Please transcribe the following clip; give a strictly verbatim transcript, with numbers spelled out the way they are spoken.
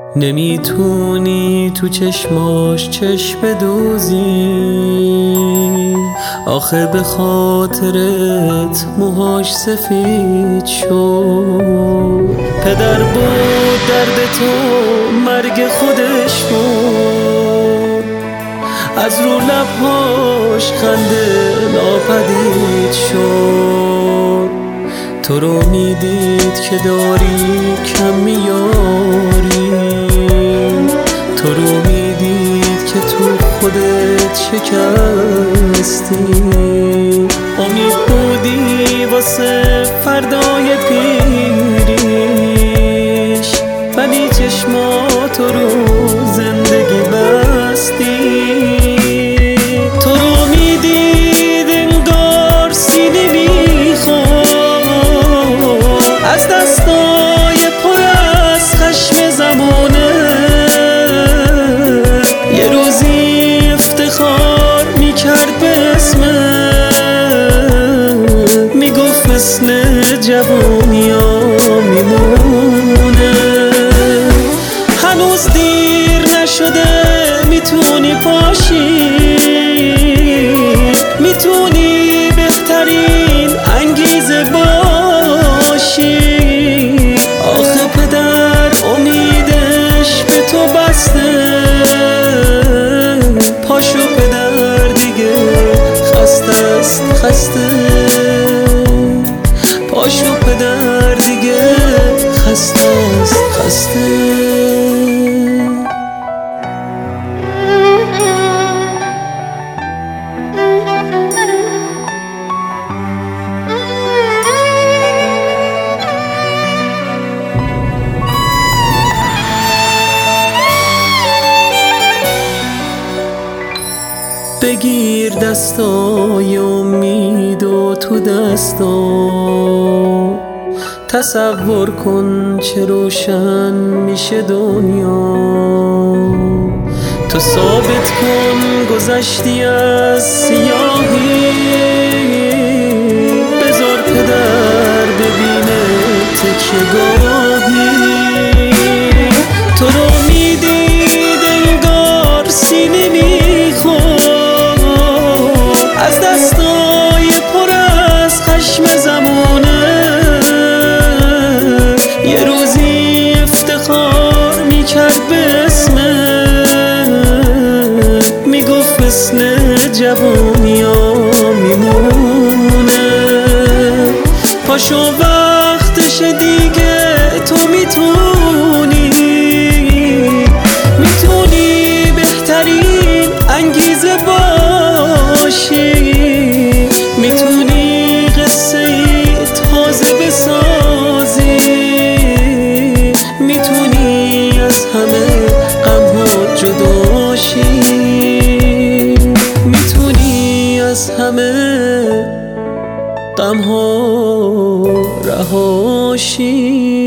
نمیتونی تو چشماش چشم بدوزی، آخه به خاطرت موهاش سفید شد. پدر بود درد تو مرگ خودش بود، از رو لبهاش خنده ناپدید شد. تو رو میدید که داری کم میاری، تو رو میدید که تو خودت شکستی. امید بودی واسه فردای پیریش، ولی چشماتو رو زندگی بستی. تو رو میدید انگار سینی میخواد، از دستای پر از خشم زمانه. یه روزی افتخار میکرد به اسمت، میگفت مثل جوونی ها میمونه. هنوز دیر نشده، میتونی پاشی، میتونی بهترین انگیزه باشی. آخه پدر امیدش به تو بسته، پاشو پدر دیگه خسته است خسته، پاشو پدر دیگه خسته است خسته. بگیر دستای امید و تو دستا، تصور کن چه روشن میشه دنیا. تو ثابت کن گذشتی از سیاهی، بذار پدر ببینه تکیه گاهی. تو رو میدید انگار سینی میخواد، از دستای پر از خشم زمانه. یه روزی افتخار میکرد به اسمت، میگفت مثل جوونی ها میمونه. پاشو وقتش دیگه، تو میتونی، میتونی بهترین انگیزه باشی، میتونی قصه ای تازه بسازی، میتونی از همه غم‌ها جداشی، میتونی از همه غم‌ها رهاشی.